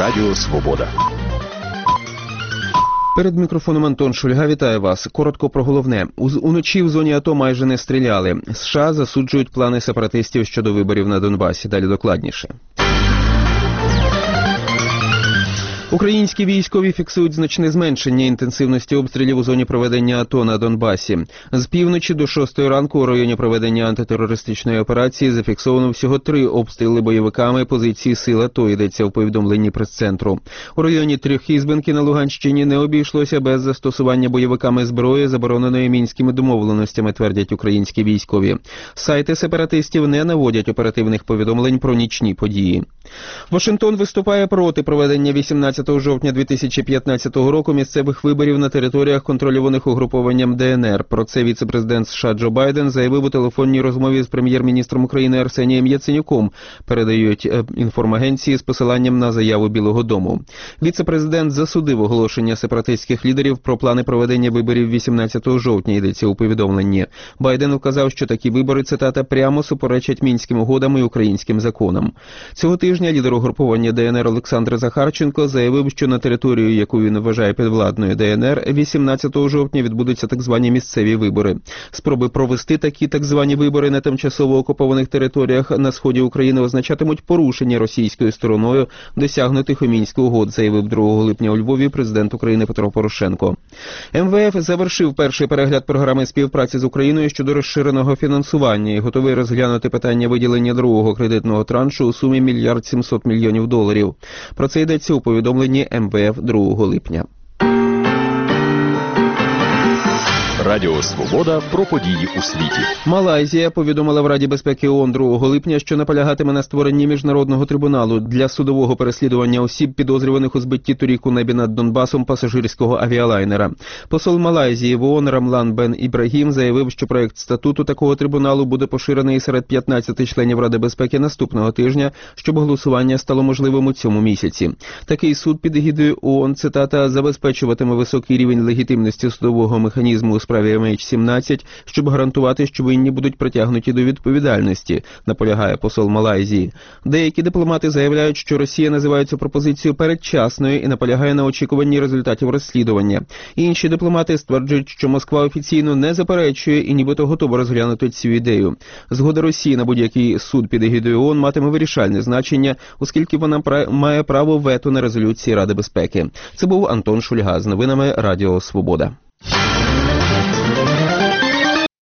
Радіо Свобода. Перед мікрофоном Антон Шульга, вітаю вас. Коротко про головне. Уночі в зоні АТО майже не стріляли. США засуджують плани сепаратистів щодо виборів на Донбасі. Далі докладніше. Українські військові фіксують значне зменшення інтенсивності обстрілів у зоні проведення АТО на Донбасі. З півночі до 6 ранку у районі проведення антитерористичної операції зафіксовано всього 3 обстріли бойовиками позиції сил АТО, йдеться в повідомленні прес-центру. У районі Трьохізбенки на Луганщині не обійшлося без застосування бойовиками зброї, забороненої мінськими домовленостями, твердять українські військові. Сайти сепаратистів не наводять оперативних повідомлень про нічні події. Вашингтон виступає проти проведення 18 жовтня 2015 року місцевих виборів на територіях, контрольованих угрупованням ДНР. Про це віце-президент США Джо Байден заявив у телефонній розмові з прем'єр-міністром України Арсенієм Яценюком, передають інформагенції з посиланням на заяву Білого дому. Віце-президент засудив оголошення сепаратистських лідерів про плани проведення виборів 18 жовтня, йдеться у повідомленні. Байден вказав, що такі вибори, цитата, прямо суперечать мінським угодам і українським законам. Цього тижня лідер угруповання ДНР Олександр Захарченко заявив, що на територію, яку він вважає підвладною ДНР, 18 жовтня відбудуться так звані місцеві вибори. Спроби провести такі так звані вибори на тимчасово окупованих територіях на сході України означатимуть порушення російською стороною досягнутих у Мінську угод, заявив 2 липня у Львові президент України Петро Порошенко. МВФ завершив перший перегляд програми співпраці з Україною щодо розширеного фінансування і готовий розглянути питання виділення другого кредитного траншу у сумі $1 мільярд 700 мільйонів. Про це йдеться у повідомленні МВФ 2 липня. Радіо Свобода про події у світі. Малайзія повідомила в Раді безпеки ООН 2 липня, що наполягатиме на створенні міжнародного трибуналу для судового переслідування осіб, підозрюваних у збитті торік у небі над Донбасом пасажирського авіалайнера. Посол Малайзії в ООН Рамлан Бен Ібрагім заявив, що проект статуту такого трибуналу буде поширений серед 15 членів Ради безпеки наступного тижня, щоб голосування стало можливим у цьому місяці. Такий суд під егідою ООН, цитата, забезпечуватиме високий рівень легітимності судового механізму у справі MH17, щоб гарантувати, що винні будуть притягнуті до відповідальності, наполягає посол Малайзії. Деякі дипломати заявляють, що Росія називає цю пропозицію передчасною і наполягає на очікуванні результатів розслідування. Інші дипломати стверджують, що Москва офіційно не заперечує і нібито готова розглянути цю ідею. Згода Росії на будь-який суд під егідою ООН матиме вирішальне значення, оскільки вона має право вето на резолюції Ради безпеки. Це був Антон Шульга з новинами Радіо Свобода.